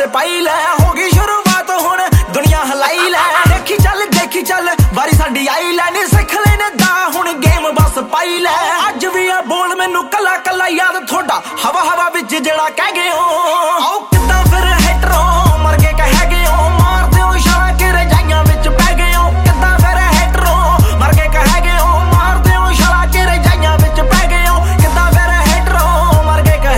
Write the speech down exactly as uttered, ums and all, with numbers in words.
ਪਾਈ ਲੈ ਹੋ ਗਈ ਸ਼ੁਰੂਆਤ ਹੁਣ ਦੁਨੀਆ ਹਲਾਈ ਲੈ ਦੇਖੀ ਚੱਲ ਦੇਖੀ ਚੱਲ ਵਾਰੀ ਸਾਡੀ ਆਈ ਲੈ ਨੀ ਸਿੱਖ ਲੈਨੇ ਦਾ ਹੁਣ ਗੇਮ ਬਸ ਪਾਈ ਲੈ ਅੱਜ ਵੀ ਆ ਬੋਲ ਮੈਨੂੰ ਕੱਲਾ ਕੱਲਾ ਯਾਦ ਤੁਹਾਡਾ ਹਵਾ ਹਵਾ ਵਿੱਚ ਜਿਹੜਾ ਕਹਿ ਗਏ ਹੋ